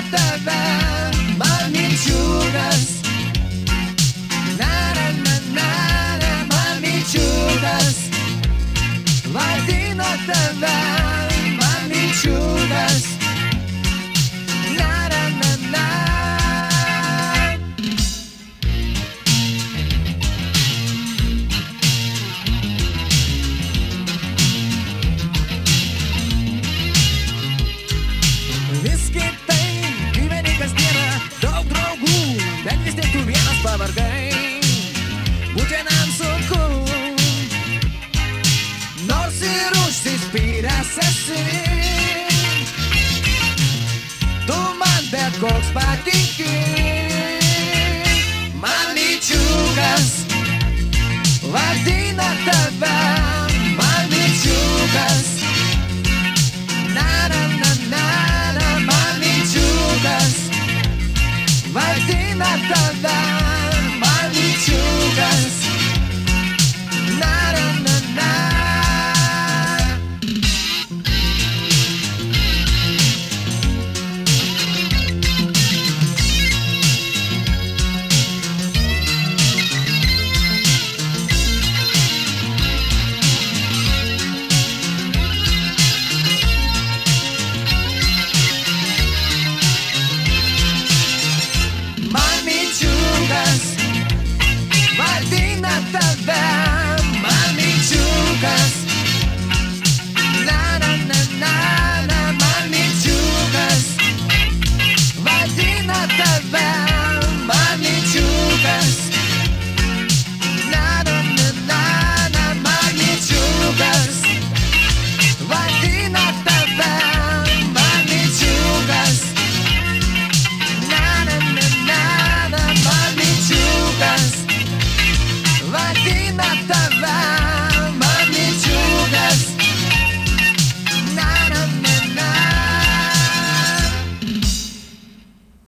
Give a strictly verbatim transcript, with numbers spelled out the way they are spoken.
tave, man minčiukas. Na, na, na, na, na, man minčiukas. Vadino tave, man minčiukas. Na, na, na, na. Vis kitaip gyveni kasdieną, daug draugų, bet vis tiek tu vienas pavargai, būt vienam sunku, nors ir užsispyręs esi, tu man bet koks patinki.